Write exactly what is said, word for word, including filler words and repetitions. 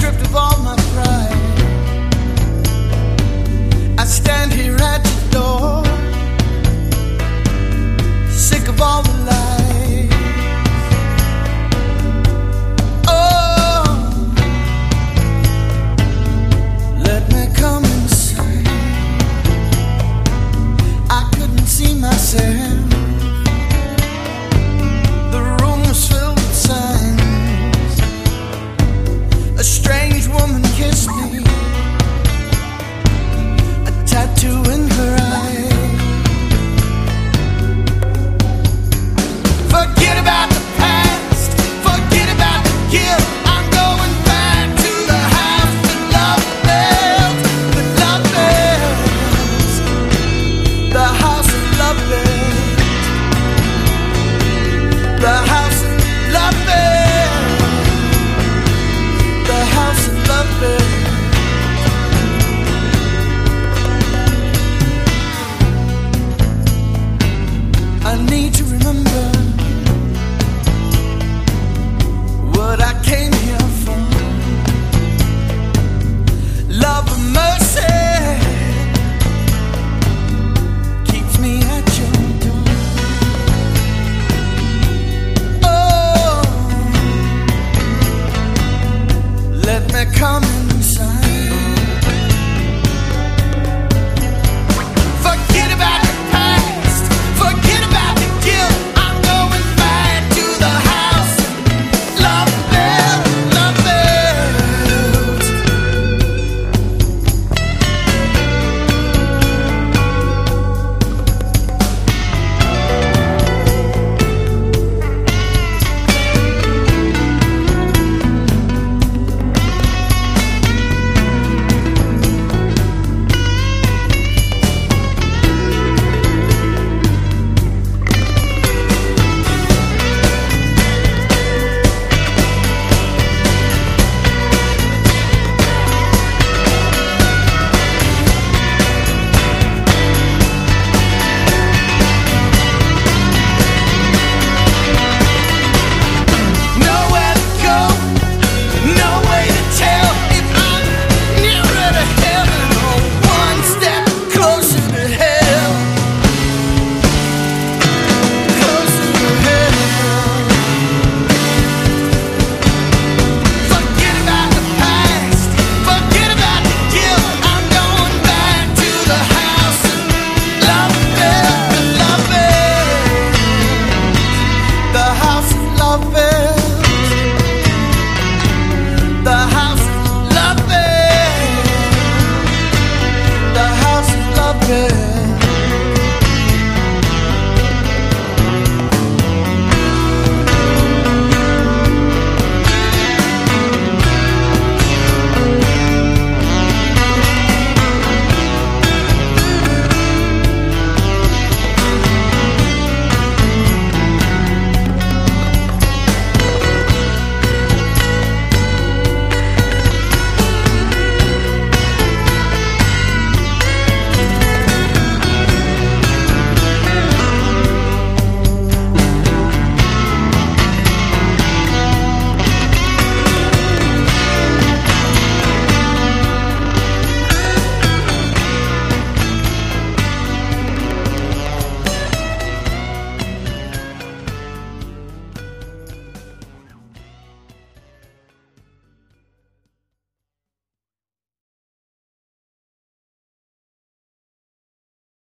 stripped of all my pride. I stand here at your door, sick of all the lies. Oh, let me come inside. I couldn't see myself. The room was filled with signs. A strange woman kissed me, a tattoo in her eye. Forget about the past, forget about the guilt. I'm going back to the house that love built, that love built, the house that love built, the house that love built, the house that love built. I need to remember what I came here for. Love and mercy keeps me at your door. Oh, let me come in.